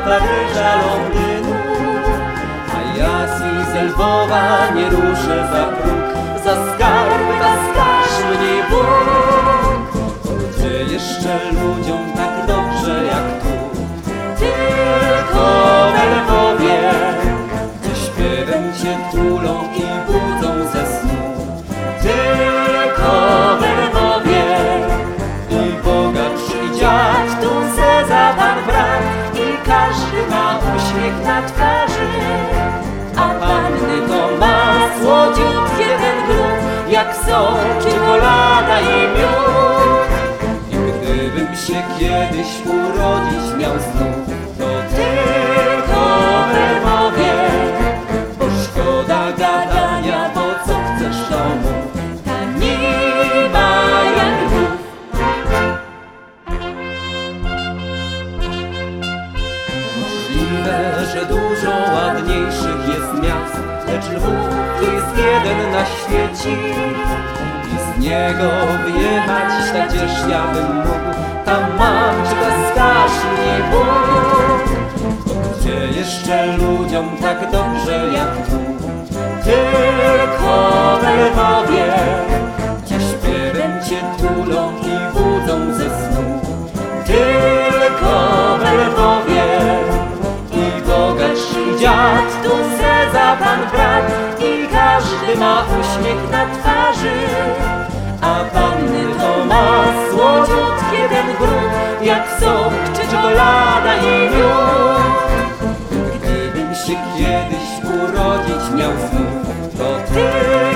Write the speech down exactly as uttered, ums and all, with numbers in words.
Paryża, Londynu, a ja z Lwowa nie ruszę za próg. Za skarby łaskasz mnie Bóg. Gdzie jeszcze ludziom tak dobrze jak tu? Tylko we Lwowie, gdzie śpiewem cię tulą i budzą ze snu. Tylko we Lwowie i bogacz i dziad, tu Ceza pan brat i każdy ma uśmiech na twarzy. A panny to ma słodziutkie ten gród, jak sok, czekolada i miód. I gdybym się kiedyś urodzić miał znów, to tylko we Lwowie, bo szkoda gadania, bo co chcesz domu, ta nie ma jak Lwów. Możliwe, że dużo ładniejszych jest miast, lecz Lwów to jest jeden na świecie. I z niego wyjechać tak gdzież ja bym mógł. Tam mam, czy łaskasz mnie Bóg. Bo gdzie jeszcze ludziom tak dobrze jak tu? Tylko we Lwowie, gdzie śpiewem cię tulą i budzą ze snu. Tylko we Lwowie i bogacz i dziad, tu Ceza pan brat i każdy ma uśmiech na twarzy. A panny to ma słodziutkie ten gród, jak sok, czy czekolada i miód. Gdybym się kiedyś urodzić miał znów, to ty